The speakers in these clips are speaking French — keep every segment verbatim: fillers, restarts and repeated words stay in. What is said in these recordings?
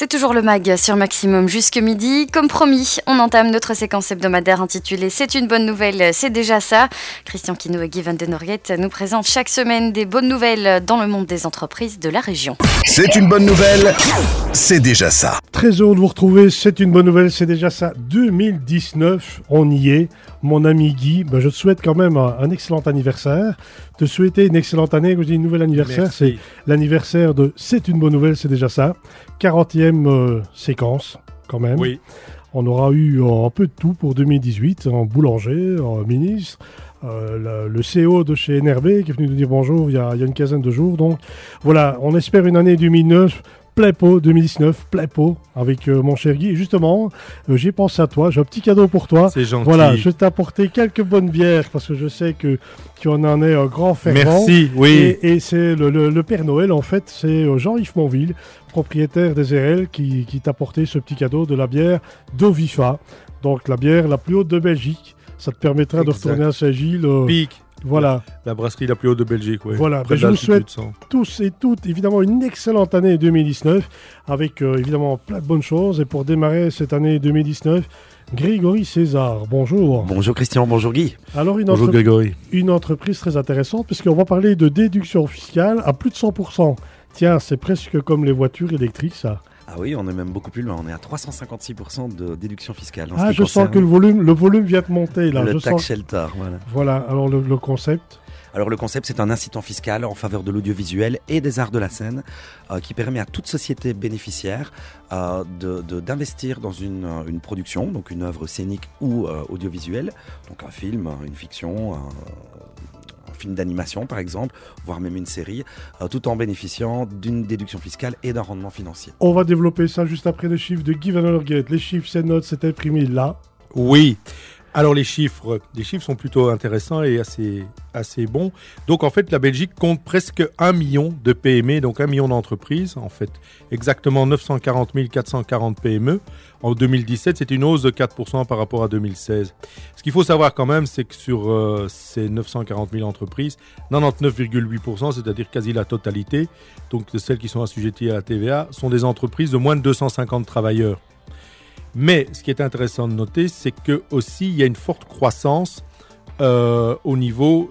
C'est toujours le mag sur Maximum jusque midi. Comme promis, on entame notre séquence hebdomadaire intitulée C'est une bonne nouvelle, c'est déjà ça. Christian Quinault et Guy Van den Orget nous présentent chaque semaine des bonnes nouvelles dans le monde des entreprises de la région. C'est une bonne nouvelle, c'est déjà ça. Très heureux de vous retrouver, c'est une bonne nouvelle, c'est déjà ça. deux mille dix-neuf, on y est. Mon ami Guy, ben je te souhaite quand même un, un excellent anniversaire. Te souhaiter une excellente année, quand je dis un nouvel anniversaire, Merci. C'est l'anniversaire de C'est une bonne nouvelle, c'est déjà ça. quarantième euh, séquence, quand même. Oui. On aura eu euh, un peu de tout pour deux mille dix-huit, un boulanger, un ministre, euh, le, le C E O de chez N R B qui est venu nous dire bonjour il y a, il y a une quinzaine de jours. Donc voilà, on espère une année deux mille neuf, plein pot, deux mille dix-neuf, plein pot avec euh, mon cher Guy. Et justement, euh, j'ai pensé à toi, j'ai un petit cadeau pour toi. C'est gentil. Voilà, je t'ai apporté quelques bonnes bières parce que je sais que tu en es un grand fervent. Merci, oui. Et, et c'est le, le, le Père Noël, en fait, c'est Jean-Yves Monville, propriétaire des R L, qui, qui t'a apporté ce petit cadeau de la bière d'Ovifa. Donc la bière la plus haute de Belgique. Ça te permettra Exact. de retourner à Saint-Gilles. euh, Pic. Voilà. La brasserie la plus haute de Belgique, oui. Voilà, Près ben de je vous l'altitude, souhaite ça. tous et toutes, évidemment, une excellente année deux mille dix-neuf, avec euh, évidemment plein de bonnes choses. Et pour démarrer cette année deux mille dix-neuf, Grégory César, bonjour. Bonjour Christian, bonjour Guy. Alors une, Bonjour entre- Grégory. une entreprise très intéressante, puisqu'on va parler de déduction fiscale à plus de cent pour cent. Tiens, c'est presque comme les voitures électriques, ça. Ah oui, on est même beaucoup plus loin, on est à trois cent cinquante-six pour cent de déduction fiscale. en ce Ah, qui je sens concerne que le volume, le volume vient de monter, là. le je tax sens... shelter. Voilà. Voilà, alors le, le concept. Alors le concept, c'est un incitant fiscal en faveur de l'audiovisuel et des arts de la scène euh, qui permet à toute société bénéficiaire euh, de, de- d'investir dans une, euh, une production, donc une œuvre scénique ou euh, audiovisuelle, donc un film, une fiction, un, un film d'animation par exemple, voire même une série, euh, tout en bénéficiant d'une déduction fiscale et d'un rendement financier. On va développer ça juste après les chiffres de Guy Van den Orget. Les chiffres, ces notes, c'est imprimé là. Oui. Alors les chiffres, les chiffres sont plutôt intéressants et assez, assez bons. Donc en fait, la Belgique compte presque un million de P M E, donc un million d'entreprises. En fait, exactement neuf cent quarante mille quatre cent quarante P M E. En deux mille dix-sept, c'est une hausse de quatre pour cent par rapport à deux mille seize. Ce qu'il faut savoir quand même, c'est que sur euh, ces neuf cent quarante mille entreprises, quatre-vingt-dix-neuf virgule huit pour cent, c'est-à-dire quasi la totalité, donc de celles qui sont assujetties à la T V A, sont des entreprises de moins de deux cent cinquante travailleurs. Mais ce qui est intéressant de noter, c'est que aussi il y a une forte croissance euh, au niveau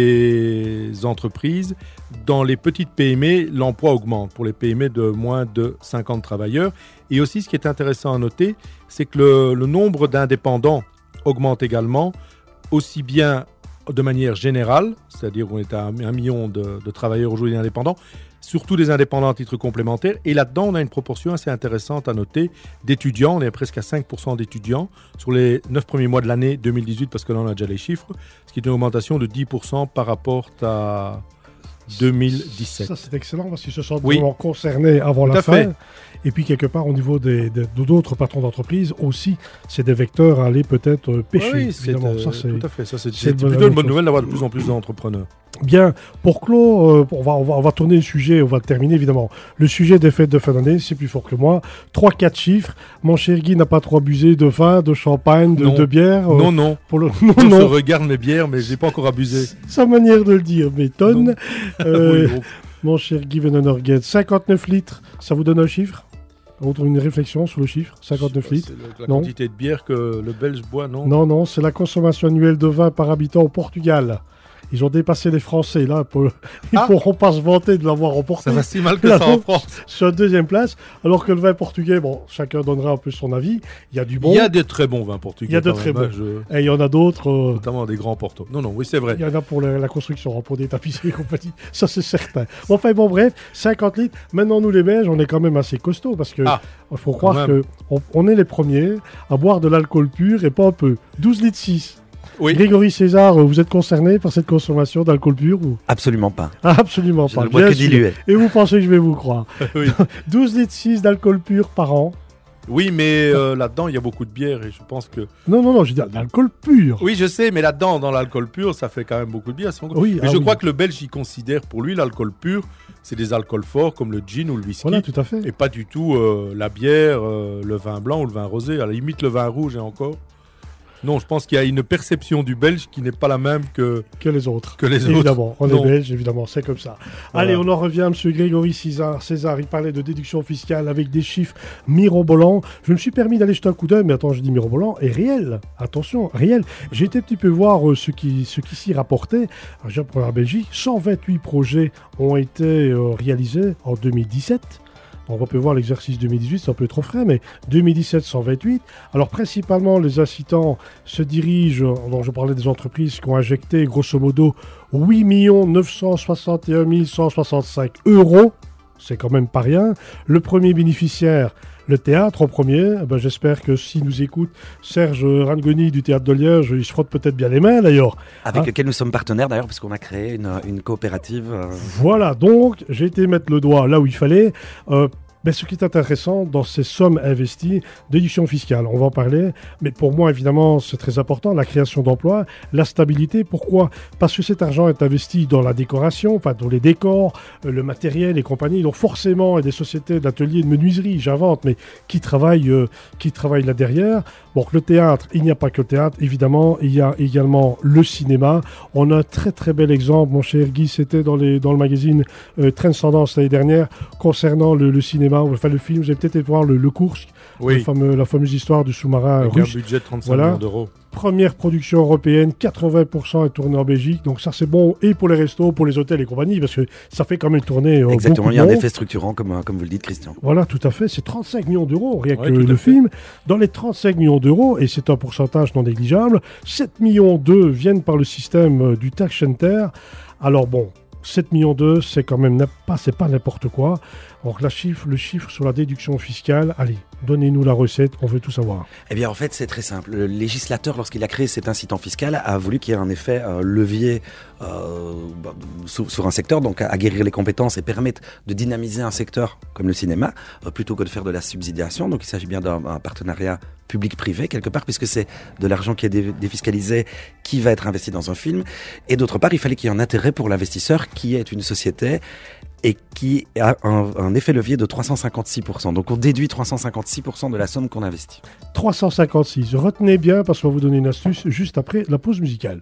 des entreprises. Dans les petites P M E, l'emploi augmente pour les P M E de moins de cinquante travailleurs. Et aussi, ce qui est intéressant à noter, c'est que le, le nombre d'indépendants augmente également, aussi bien de manière générale, c'est-à-dire qu'on est à un million de, de travailleurs aujourd'hui indépendants, surtout des indépendants à titre complémentaire. Et là-dedans, on a une proportion assez intéressante à noter d'étudiants. On est presque à cinq pour cent d'étudiants sur les neuf premiers mois de l'année deux mille dix-huit, parce que là, on a déjà les chiffres, ce qui est une augmentation de dix pour cent par rapport à deux mille dix-sept. Ça, c'est excellent parce qu'ils se sentent Oui. vraiment concernés avant Tout la à fin. fait. Et puis, quelque part, au niveau des, des- d'autres patrons d'entreprise, aussi, c'est des vecteurs à aller peut-être euh, pêcher. Oui, c'est, évidemment. euh, ça, c'est tout à fait. Ça, c'est, c'est c'est une bonne plutôt une bonne chose. nouvelle d'avoir de plus en plus d'entrepreneurs. Bien. Pour clore, euh, on, va, on, va, on va tourner le sujet, on va le terminer, évidemment. Le sujet des fêtes de fin d'année, c'est plus fort que moi. Trois, quatre chiffres. Mon cher Guy n'a pas trop abusé de vin, de champagne, de, Non. de bière. euh, Non, non. Pour le... Non, Je non. regarde mes bières, mais j'ai pas encore abusé. Sa manière de le dire m'étonne. Non. Euh, Oui, bon. Mon cher Guy Van den Orget, cinquante-neuf litres, ça vous donne un chiffre? On trouve une réflexion sur le chiffre, cinquante-neuf litres. C'est le- la Non. quantité de bière que le Belge boit, non? Non, non, c'est la consommation annuelle de vin par habitant au Portugal. Ils ont dépassé les Français, là. Pour... Ils Ah. pourront pas se vanter de l'avoir remporté. Ça va si mal que Là, ça en donc, France. Sur la deuxième place, alors que le vin portugais, bon, chacun donnera un peu son avis. Il y a du bon, Il y a de très bons vins portugais. Il y a de quand très même, hein, bons. je- et il y en a d'autres. euh, Notamment des grands portos. Non, non, oui, c'est vrai. Il y en a pour la, la construction, pour des tapisseries et compagnie. Ça, c'est certain. Enfin, bon, bref, cinquante litres. Maintenant, nous, les Belges, on est quand même assez costauds parce que Ah, il faut croire même. qu'on on est les premiers à boire de l'alcool pur et pas un peu. douze litres six. Oui. Grégory César, vous êtes concerné par cette consommation d'alcool pur ou... Absolument pas. Ah, absolument Je pas. ne bois bien que sûr. dilué. Et vous pensez que je vais vous croire? Oui. douze litres six d'alcool pur par an. Oui, mais euh, là-dedans, il y a beaucoup de bière et je pense que... Non, non, non, je dis d'alcool pur. Oui, je sais, mais là-dedans, dans l'alcool pur, ça fait quand même beaucoup de bière. c'est encore- Oui, mais ah je oui. crois que le Belge, il considère pour lui l'alcool pur, c'est des alcools forts comme le gin ou le whisky. Voilà, tout à fait. Et pas du tout euh, la bière, euh, le vin blanc ou le vin rosé. À la limite, le vin rouge et encore. Non, je pense qu'il y a une perception du belge qui n'est pas la même que, que les autres. Que les évidemment, autres. on non. est belge, évidemment, c'est comme ça. Voilà. Allez, on en revient à M. Grégory César. César, il parlait de déduction fiscale avec des chiffres mirobolants. Je me suis permis d'aller jeter un coup d'œil, mais attends, je dis mirobolant, et réel. Attention, réel. J'ai été un petit peu voir euh, ce qui, ce qui s'y rapportait. Alors, pour la Belgique, cent vingt-huit projets ont été euh, réalisés en deux mille dix-sept. On peut voir l'exercice deux mille dix-huit, c'est un peu trop frais, mais deux mille dix-sept, cent vingt-huit. Alors, principalement, les incitants se dirigent, donc je parlais des entreprises qui ont injecté, grosso modo, huit millions neuf cent soixante et un mille cent soixante-cinq euros. C'est quand même pas rien. Le premier bénéficiaire, le théâtre en premier. Ben, j'espère que s'il nous écoute, Serge Rangoni du Théâtre de Liège, il se frotte peut-être bien les mains d'ailleurs. Avec hein lequel nous sommes partenaires d'ailleurs, parce qu'on a créé une, une coopérative. Euh... Voilà, donc j'ai été mettre le doigt là où il fallait. Euh, Ben, ce qui est intéressant dans ces sommes investies, déduction fiscale, on va en parler, mais pour moi évidemment c'est très important, la création d'emplois, la stabilité. Pourquoi ? Parce que cet argent est investi dans la décoration, enfin dans les décors, euh, le matériel et compagnie, donc forcément il y a des sociétés d'ateliers de menuiserie, j'invente, mais qui travaillent, euh, qui travaillent là derrière. Bon, le théâtre, il n'y a pas que le théâtre, évidemment, il y a également le cinéma. On a un très très bel exemple, mon cher Guy, c'était dans, les, dans le magazine euh, Transcendance l'année dernière, concernant le, le cinéma, enfin le film, j'ai peut-être été voir le, le Kursk, oui. le fameux, la fameuse histoire du sous-marin avec russe. un budget de trente-cinq voilà. millions d'euros. Première production européenne, quatre-vingts pour cent est tournée en Belgique, donc ça c'est bon et pour les restos, pour les hôtels et compagnie, parce que ça fait quand même tourner euh, Exactement, beaucoup il y a un de monde. effet structurant comme, comme vous le dites, Christian. Voilà, tout à fait, c'est trente-cinq millions d'euros, rien ouais, que le fait. film. Dans les trente-cinq millions d'euros, et c'est un pourcentage non négligeable, sept millions d'euros viennent par le système euh, du tax center. Alors bon, sept millions d'euros, c'est quand même pas, c'est pas n'importe quoi. Donc la chiffre, le chiffre sur la déduction fiscale, allez, donnez-nous la recette, on veut tout savoir. Eh bien en fait c'est très simple. Le législateur, lorsqu'il a créé cet incitant fiscal, a voulu qu'il y ait un effet euh, levier euh, bah, sur, sur un secteur, donc à, à guérir les compétences et permettre de dynamiser un secteur comme le cinéma, euh, plutôt que de faire de la subsidiation. Donc il s'agit bien d'un partenariat public-privé quelque part, puisque c'est de l'argent qui est dé- défiscalisé qui va être investi dans un film. Et d'autre part, il fallait qu'il y ait un intérêt pour l'investisseur qui est une société et qui a un, un effet levier de trois cent cinquante-six pour cent. Donc on déduit trois cent cinquante-six pour cent de la somme qu'on investit. trois cent cinquante-six, retenez bien parce qu'on va vous donner une astuce juste après la pause musicale.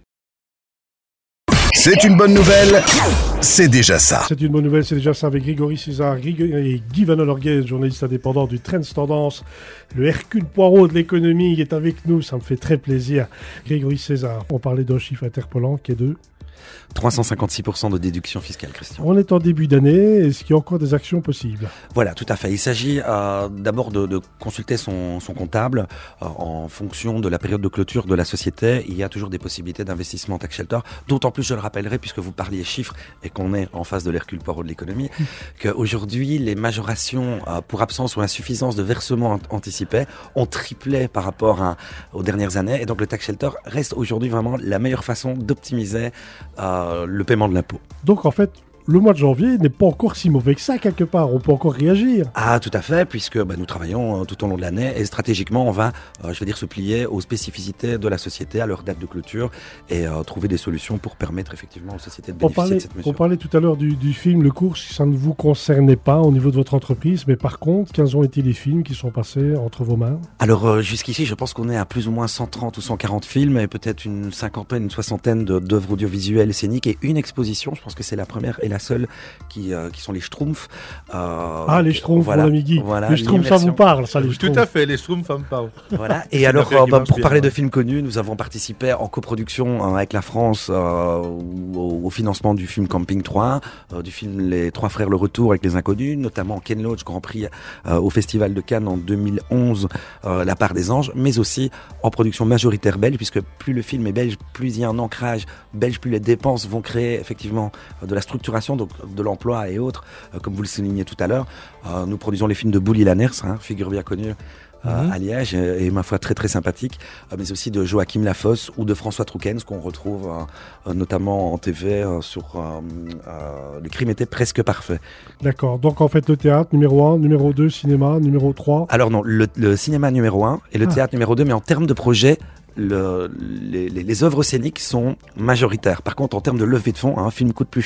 C'est une bonne nouvelle, c'est déjà ça. C'est une bonne nouvelle, c'est déjà ça avec Grégory César et Guy Van Olorguez, journaliste indépendant du Trends Tendance. Le Hercule Poirot de l'économie il est avec nous, ça me fait très plaisir. Grégory César, on parlait d'un chiffre interpellant qui est de trois cent cinquante-six pour cent de déduction fiscale, Christian. On est en début d'année, est-ce qu'il y a encore des actions possibles ? Voilà, tout à fait. Il s'agit euh, d'abord de, de consulter son, son comptable euh, en fonction de la période de clôture de la société. Il y a toujours des possibilités d'investissement en tax shelter. D'autant plus, je le rappellerai, puisque vous parliez chiffres et qu'on est en face de l'Hercule Poirot de l'économie, mmh. qu'aujourd'hui, les majorations euh, pour absence ou insuffisance de versement an- anticipé ont triplé par rapport à, aux dernières années. Et donc, le tax shelter reste aujourd'hui vraiment la meilleure façon d'optimiser euh, le paiement de l'impôt. Donc, en fait, le mois de janvier n'est pas encore si mauvais que ça, quelque part. On peut encore réagir. Ah, tout à fait, puisque bah, nous travaillons euh, tout au long de l'année et stratégiquement, on va, euh, je veux dire, se plier aux spécificités de la société, à leur date de clôture et euh, trouver des solutions pour permettre effectivement aux sociétés de bénéficier on parlait, de cette mesure. On parlait tout à l'heure du, du film Le Cours, ça ne vous concernait pas au niveau de votre entreprise, mais par contre, quels ont été les films qui sont passés entre vos mains ? Alors, euh, jusqu'ici, je pense qu'on est à plus ou moins cent trente ou cent quarante films et peut-être une cinquantaine, une soixantaine de, d'œuvres audiovisuelles scéniques et une exposition, je pense que c'est la première et la seule qui, euh, qui sont les Schtroumpfs. Euh, ah, les Schtroumpfs, voilà, mon ami Guy. Voilà, les Schtroumpfs, ça vous parle, ça, les Schtroumpfs. Tout à fait, les Schtroumpfs, ça me parle. Voilà. Et alors, euh, bah, pour parler bien, de films connus, nous avons participé en coproduction euh, avec la France euh, au, au financement du film Camping trois, euh, du film Les Trois Frères Le Retour avec les Inconnus, notamment Ken Loach, Grand Prix euh, au Festival de Cannes en deux mille onze, euh, La Part des Anges, mais aussi en production majoritaire belge, puisque plus le film est belge, plus il y a un ancrage belge, plus les dépenses vont créer effectivement euh, de la structuration, donc de l'emploi et autres, euh, comme vous le soulignez tout à l'heure. Euh, nous produisons les films de Bouli Lanners, hein, figure bien connue, Euh, mmh. à Liège et, et ma foi très très sympathique, euh, mais aussi de Joachim Lafosse ou de François Troukens qu'on retrouve euh, notamment en T V euh, sur euh, euh, Le crime était presque parfait. D'accord, donc en fait le théâtre numéro un, numéro deux, cinéma, numéro trois. Alors non, le, le cinéma numéro un et le ah. théâtre numéro deux, mais en termes de projet, Le, les, les, les œuvres scéniques sont majoritaires. Par contre, en termes de levée de fonds, un film coûte plus cher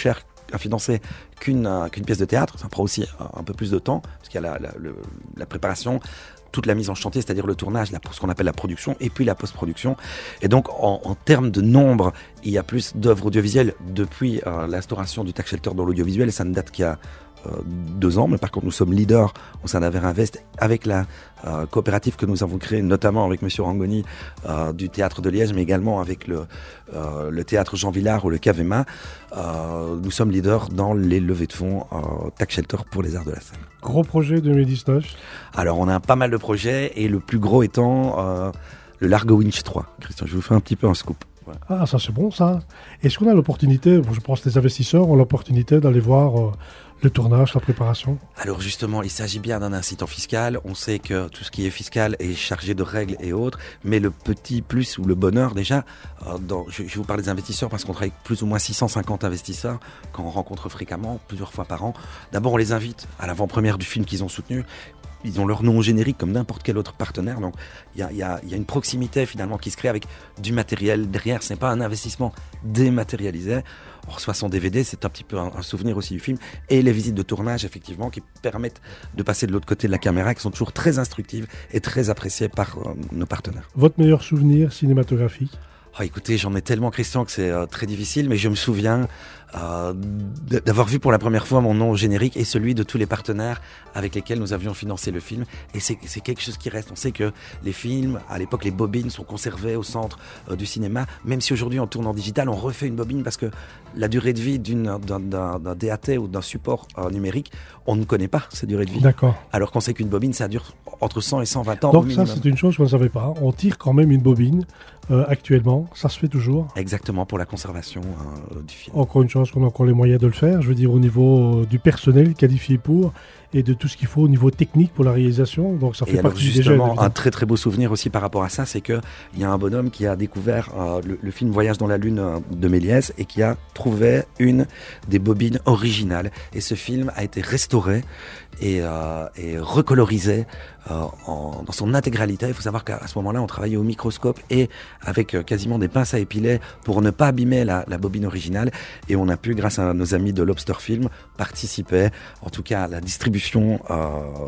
à financer qu'une, euh, qu'une pièce de théâtre. Ça prend aussi un, un peu plus de temps, parce qu'il y a la, la, le, la préparation, toute la mise en chantier, c'est-à-dire le tournage, la, ce qu'on appelle la production, et puis la post-production. Et donc, en, en termes de nombre, il y a plus d'œuvres audiovisuelles depuis euh, l'instauration du tax shelter dans l'audiovisuel, et ça ne date qu'il y a euh, deux ans. Mais par contre, nous sommes leaders au sein d'Averinvest avec la euh, coopérative que nous avons créée, notamment avec Monsieur Rangoni euh, du Théâtre de Liège, mais également avec le, euh, le Théâtre Jean Villard ou le Cavema. Euh, nous sommes leaders dans les levées de fonds euh, tax shelter pour les arts de la scène. Gros projet deux mille dix-neuf. Alors, on a pas mal de projets, et le plus gros étant euh, le Largo Winch trois. Christian, je vous fais un petit peu un scoop. Voilà. Ah, ça c'est bon ça. Est-ce qu'on a l'opportunité, je pense que les investisseurs ont l'opportunité d'aller voir euh, le tournage, la préparation? Alors justement, il s'agit bien d'un incitant fiscal. On sait que tout ce qui est fiscal est chargé de règles et autres, mais le petit plus ou le bonheur déjà, euh, dans, je, je vais vous parler des investisseurs parce qu'on travaille avec plus ou moins six cent cinquante investisseurs qu'on rencontre fréquemment, plusieurs fois par an. D'abord, on les invite à l'avant-première du film qu'ils ont soutenu. Ils ont leur nom générique comme n'importe quel autre partenaire, donc il y a, y, a, y a une proximité finalement qui se crée avec du matériel derrière. Ce n'est pas un investissement dématérialisé. On reçoit son D V D, c'est un petit peu un, un souvenir aussi du film, et les visites de tournage effectivement qui permettent de passer de l'autre côté de la caméra, qui sont toujours très instructives et très appréciées par euh, nos partenaires. Votre meilleur souvenir cinématographique? Oh, écoutez, j'en ai tellement, Christian, que c'est euh, très difficile, mais je me souviens euh, d'avoir vu pour la première fois mon nom au générique et celui de tous les partenaires avec lesquels nous avions financé le film. Et c'est, c'est quelque chose qui reste. On sait que les films, à l'époque, les bobines sont conservées au centre euh, du cinéma. Même si aujourd'hui on tourne en digital, on refait une bobine parce que la durée de vie d'une, d'un, d'un, d'un D A T ou d'un support euh, numérique, on ne connaît pas cette durée de vie. D'accord. Alors qu'on sait qu'une bobine, ça dure entre cent et cent vingt ans. Donc au ça, minimum. c'est une chose qu'on ne savait pas. On tire quand même une bobine euh, actuellement. Ça se fait toujours. Exactement, pour la conservation euh, du film. Encore une chance qu'on a encore les moyens de le faire. Je veux dire, au niveau euh, du personnel qualifié pour, et de tout ce qu'il faut au niveau technique pour la réalisation. Donc ça fait et alors partie justement, déjà, un très très beau souvenir aussi par rapport à ça, c'est qu'il y a un bonhomme qui a découvert euh, le, le film Voyage dans la Lune euh, de Méliès et qui a trouvé une des bobines originales. Et ce film a été restauré et, euh, et recolorisé euh, en, dans son intégralité. Il faut savoir qu'à ce moment-là, on travaillait au microscope et avec euh, quasiment des pinces à épiler pour ne pas abîmer la, la bobine originale. Et on a pu, grâce à nos amis de Lobster Film, participer en tout cas à la distribution euh,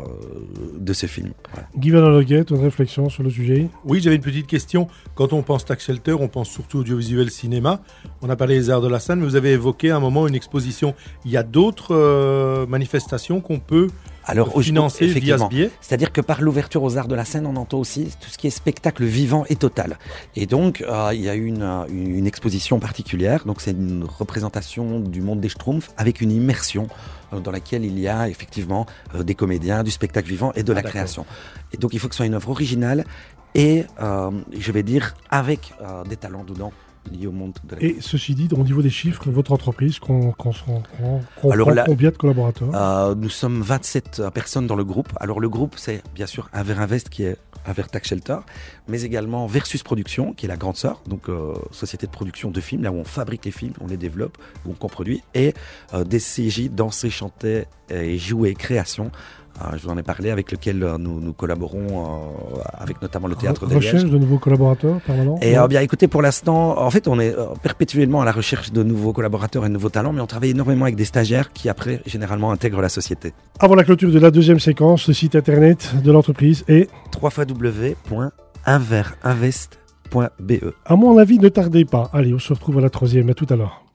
de ce film. Voilà. Guy Van Allerguet, une réflexion sur le sujet? Oui, j'avais une petite question. Quand on pense tax shelter, on pense surtout audiovisuel cinéma. On a parlé des arts de la scène, mais vous avez évoqué à un moment une exposition. Il y a d'autres euh, manifestations qu'on peut Alors, financer via ce biais? C'est-à-dire que par l'ouverture aux arts de la scène, on entend aussi tout ce qui est spectacle vivant et total. Et donc, euh, il y a une, une, une exposition particulière. Donc, c'est une représentation du monde des Schtroumpfs avec une immersion euh, dans laquelle il y a effectivement euh, des comédiens, du spectacle vivant et de la ah, création. Et donc, il faut que ce soit une œuvre originale et, euh, je vais dire, avec euh, des talents dedans. Lié au monde de la Et ceci dit, au niveau des chiffres, votre entreprise, qu'on, qu'on, qu'on, qu'on Alors prend là, combien de collaborateurs? euh, Nous sommes vingt-sept personnes dans le groupe. Alors le groupe, c'est bien sûr Averinvest qui est Aver Tax Shelter, mais également Versus Production, qui est la grande sœur, donc euh, société de production de films, là où on fabrique les films, on les développe, où on coproduit, et euh, D C J, Danser, Chanter et Jouer, Création. Euh, je vous en ai parlé, avec lequel euh, nous, nous collaborons euh, avec notamment le Théâtre de Liège. Recherche de nouveaux collaborateurs permanents? Et euh, bien écoutez, pour l'instant, en fait, on est euh, perpétuellement à la recherche de nouveaux collaborateurs et de nouveaux talents, mais on travaille énormément avec des stagiaires qui après, généralement, intègrent la société. Avant la clôture de la deuxième séquence, le site internet de l'entreprise est w w w point averinvest point b e. À mon avis, ne tardez pas. Allez, on se retrouve à la troisième. À tout à l'heure.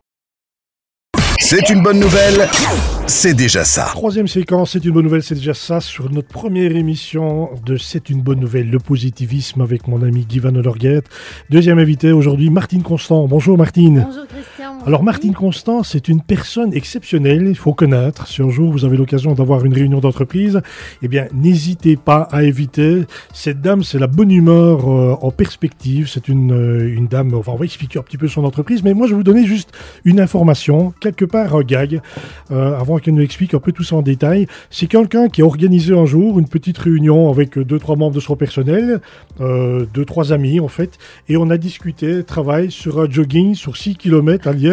C'est une bonne nouvelle, c'est déjà ça. Troisième séquence, c'est une bonne nouvelle, c'est déjà ça. Sur notre première émission de C'est une bonne nouvelle, le positivisme avec mon ami Guy Van Allerguet. Deuxième invité aujourd'hui, Martine Constant. Bonjour Martine. Bonjour Christian. Alors Martine Constant, c'est une personne exceptionnelle, il faut connaître. Si un jour vous avez l'occasion d'avoir une réunion d'entreprise, eh bien n'hésitez pas à éviter. Cette dame, c'est la bonne humeur euh, en perspective. C'est une, euh, une dame, enfin on va expliquer un petit peu son entreprise, mais moi je vais vous donner juste une information, quelque part un gag, euh, avant qu'elle nous explique un peu tout ça en détail. C'est quelqu'un qui a organisé un jour une petite réunion avec deux, trois membres de son personnel, euh, deux, trois amis en fait, et on a discuté, travail sur un jogging sur six kilomètres à Liège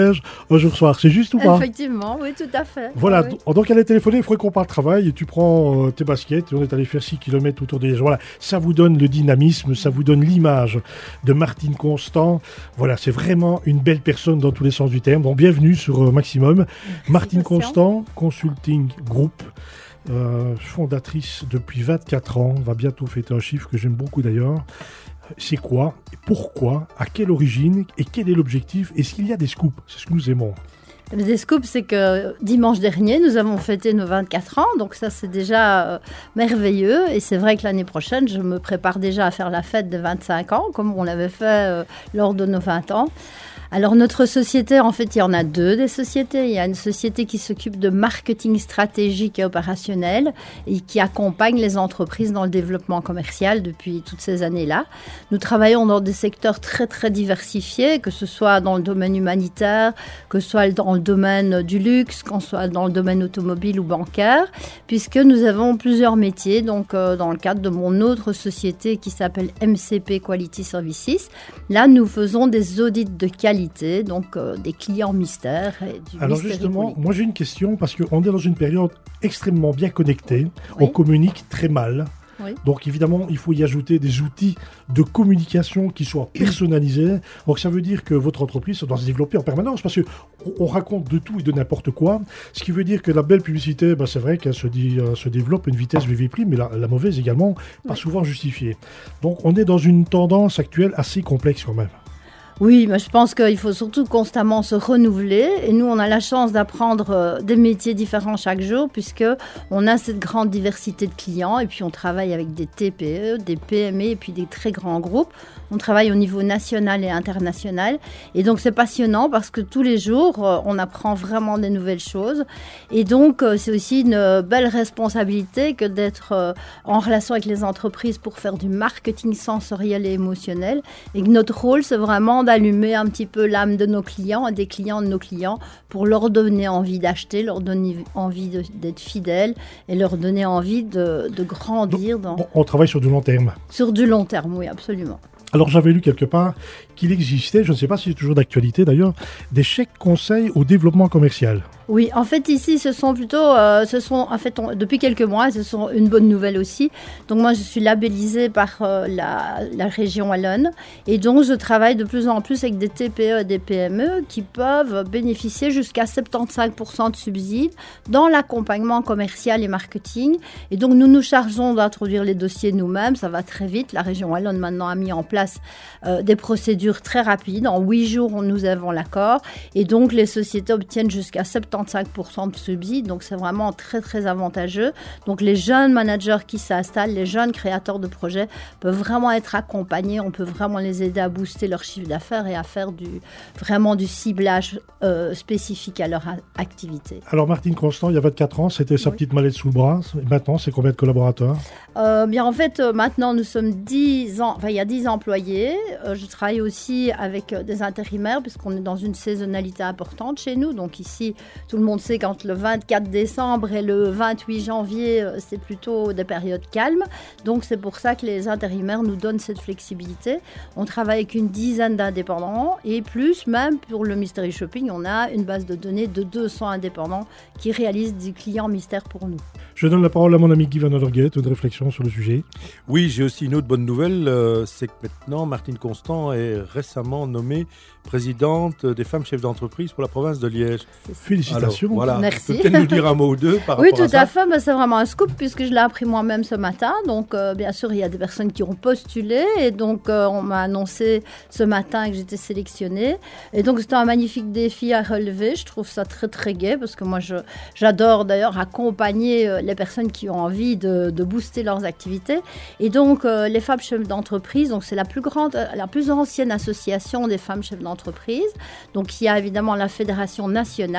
Liège un jour soir. C'est juste ou pas? Effectivement, oui, tout à fait. Voilà, oui. donc elle est téléphonée, il faudrait qu'on parle travail, et tu prends euh, tes baskets, et on est allé faire six kilomètres autour de Liège. Voilà, ça vous donne le dynamisme, ça vous donne l'image de Martine Constant. Voilà, c'est vraiment une belle personne dans tous les sens du terme. Donc bienvenue sur euh, Maximum. Martine Constant, Consulting Group. Euh, fondatrice depuis vingt-quatre ans, va bientôt fêter un chiffre que j'aime beaucoup d'ailleurs. C'est quoi, pourquoi, à quelle origine et quel est l'objectif? Est-ce qu'il y a des scoops? C'est ce que nous aimons. Des scoops, c'est que dimanche dernier, nous avons fêté nos vingt-quatre ans, donc ça c'est déjà euh, merveilleux. Et c'est vrai que l'année prochaine, je me prépare déjà à faire la fête de vingt-cinq ans, comme on l'avait fait euh, lors de nos vingt ans. Alors notre société, en fait, il y en a deux des sociétés. Il y a une société qui s'occupe de marketing stratégique et opérationnel et qui accompagne les entreprises dans le développement commercial depuis toutes ces années-là. Nous travaillons dans des secteurs très très diversifiés, que ce soit dans le domaine humanitaire, que ce soit dans le domaine du luxe, qu'on soit dans le domaine automobile ou bancaire, puisque nous avons plusieurs métiers. Donc euh, dans le cadre de mon autre société qui s'appelle M C P Quality Services, là nous faisons des audits de qualité. Donc euh, des clients mystères. Et du Alors justement, moi j'ai une question, parce qu'on est dans une période extrêmement bien connectée, oui. On communique très mal. Oui. Donc évidemment, il faut y ajouter des outils de communication qui soient personnalisés. Donc ça veut dire que votre entreprise doit se développer en permanence, parce qu'on on raconte de tout et de n'importe quoi. Ce qui veut dire que la belle publicité, ben c'est vrai qu'elle se, dit, euh, se développe à une vitesse V V prime, mais la, la mauvaise également, pas oui. souvent justifiée. Donc on est dans une tendance actuelle assez complexe quand même. Oui, mais je pense qu'il faut surtout constamment se renouveler. Et nous, on a la chance d'apprendre euh, des métiers différents chaque jour, puisqu'on a cette grande diversité de clients. Et puis, on travaille avec des T P E, des P M E et puis des très grands groupes. On travaille au niveau national et international. Et donc, c'est passionnant parce que tous les jours, euh, on apprend vraiment des nouvelles choses. Et donc, euh, c'est aussi une belle responsabilité que d'être euh, en relation avec les entreprises pour faire du marketing sensoriel et émotionnel. Et que notre rôle, c'est vraiment d'allumer un petit peu l'âme de nos clients et des clients de nos clients pour leur donner envie d'acheter, leur donner envie de, d'être fidèles et leur donner envie de, de grandir. Donc, dans... On travaille sur du long terme. Sur du long terme, oui, absolument. Alors j'avais lu quelque part qu'il existait, je ne sais pas si c'est toujours d'actualité d'ailleurs, des chèques conseils au développement commercial. Oui, en fait ici ce sont plutôt, euh, ce sont en fait on, depuis quelques mois, ce sont une bonne nouvelle aussi. Donc moi je suis labellisée par euh, la, la région wallonne et donc je travaille de plus en plus avec des T P E et des P M E qui peuvent bénéficier jusqu'à soixante-quinze pour cent de subsides dans l'accompagnement commercial et marketing. Et donc nous nous chargeons d'introduire les dossiers nous-mêmes, ça va très vite. La région wallonne maintenant a mis en place euh, des procédures très rapides. En huit jours nous avons l'accord et donc les sociétés obtiennent jusqu'à soixante-quinze pour cent de subsides, donc c'est vraiment très très avantageux. Donc les jeunes managers qui s'installent, les jeunes créateurs de projets peuvent vraiment être accompagnés, on peut vraiment les aider à booster leur chiffre d'affaires et à faire du, vraiment du ciblage euh, spécifique à leur a- activité. Alors Martine Constant, il y a vingt-quatre ans, c'était sa oui. petite mallette sous le bras, et maintenant c'est combien de collaborateurs? Euh, bien en fait, euh, maintenant nous sommes dix ans, enfin il y a dix employés. Euh, je travaille aussi avec euh, des intérimaires puisqu'on est dans une saisonnalité importante chez nous. Donc ici, tout le monde sait qu'entre le vingt-quatre décembre et le vingt-huit janvier, euh, c'est plutôt des périodes calmes. Donc c'est pour ça que les intérimaires nous donnent cette flexibilité. On travaille avec une dizaine d'indépendants et plus même pour le Mystery Shopping, on a une base de données de deux cents indépendants qui réalisent du client mystère pour nous. Je donne la parole à mon ami Guy Van Allergate, une réflexion sur le sujet. Oui, j'ai aussi une autre bonne nouvelle, euh, c'est que maintenant Martine Constant est récemment nommée présidente des femmes chefs d'entreprise pour la province de Liège. Félicitations. Alors, voilà. Merci. Tu peux peut-être nous dire un mot ou deux par oui, rapport à ça? Oui, tout à fait. Ben, c'est vraiment un scoop puisque je l'ai appris moi-même ce matin. Donc, euh, bien sûr, il y a des personnes qui ont postulé et donc euh, on m'a annoncé ce matin que j'étais sélectionnée. Et donc, c'était un magnifique défi à relever. Je trouve ça très, très gai parce que moi, je, j'adore d'ailleurs accompagner euh, les personnes qui ont envie de, de booster leurs activités. Et donc, euh, les femmes chefs d'entreprise, donc c'est la plus grande, la plus ancienne association des femmes chefs d'entreprise. Donc, il y a évidemment la fédération nationale et puis nous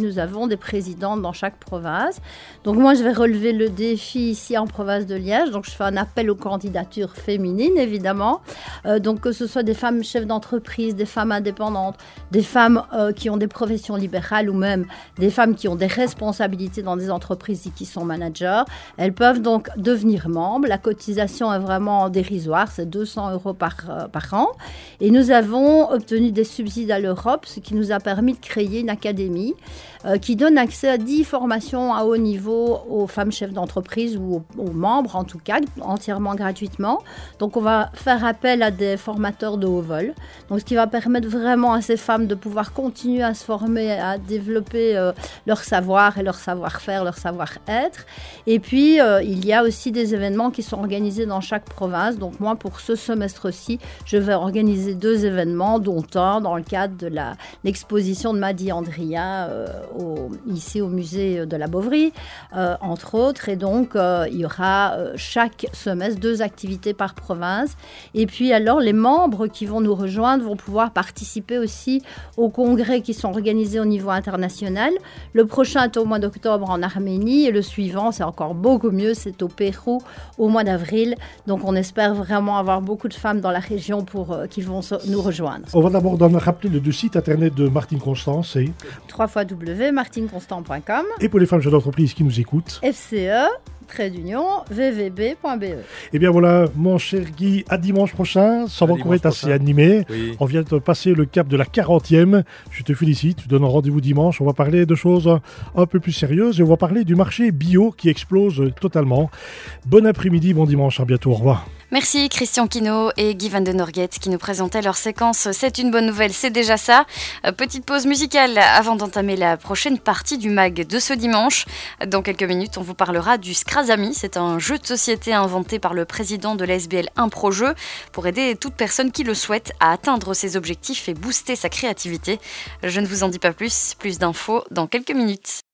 nous avons des présidentes dans chaque province. Donc moi, je vais relever le défi ici en province de Liège. Donc je fais un appel aux candidatures féminines, évidemment. Euh, donc que ce soit des femmes chefs d'entreprise, des femmes indépendantes, des femmes euh, qui ont des professions libérales ou même des femmes qui ont des responsabilités dans des entreprises et qui sont managers. Elles peuvent donc devenir membres. La cotisation est vraiment dérisoire, c'est deux cents euros par, euh, par an. Et nous avons obtenu des subsides à l'Europe, ce qui nous a permis de créer une académie euh, qui donne accès à dix formations à haut niveau aux femmes chefs d'entreprise ou aux, aux membres, en tout cas, entièrement gratuitement. Donc, on va faire appel à des formateurs de haut vol. Donc, ce qui va permettre vraiment à ces femmes de pouvoir continuer à se former, à développer euh, leur savoir et leur savoir-faire, leur savoir-être. Et puis, euh, il y a aussi des événements qui sont organisés dans chaque province. Donc, moi, pour ce semestre-ci, je vais organiser deux événements, dont un dans le cadre de la, l'exposition de Madi Andria euh, au, ici au musée de la Bovry, euh, entre autres. Et donc, euh, il y aura euh, chaque semestre deux activités par province. Et puis, alors, les membres qui vont nous rejoindre vont pouvoir participer aussi aux congrès qui sont organisés au niveau international. Le prochain est au mois d'octobre en Arménie et le suivant, c'est encore beaucoup mieux, c'est au Pérou au mois d'avril. Donc, on espère vraiment avoir beaucoup de femmes dans la région pour, euh, qui vont so- nous rejoindre. On va d'abord donner, rappeler le, le site internet de Martine Constant, c'est w w w point martine constant point com. Et pour les femmes chefs d'entreprise qui nous écoutent, F C E, trait d'union, v v b point b e. Eh bien voilà, mon cher Guy, à dimanche prochain. Ça va encore être assez animé. Oui. On vient de passer le cap de la quarantième. Je te félicite, je te donne rendez-vous dimanche. On va parler de choses un peu plus sérieuses et on va parler du marché bio qui explose totalement. Bon après-midi, bon dimanche, à bientôt, au revoir. Merci Christian Quinault et Guy Van den Norget qui nous présentaient leur séquence C'est une bonne nouvelle, c'est déjà ça. Euh, petite pause musicale avant d'entamer la prochaine partie du mag de ce dimanche. Dans quelques minutes, on vous parlera du Scrazami. C'est un jeu de société inventé par le président de la S B L Impro-Jeux pour aider toute personne qui le souhaite à atteindre ses objectifs et booster sa créativité. Je ne vous en dis pas plus, plus d'infos dans quelques minutes.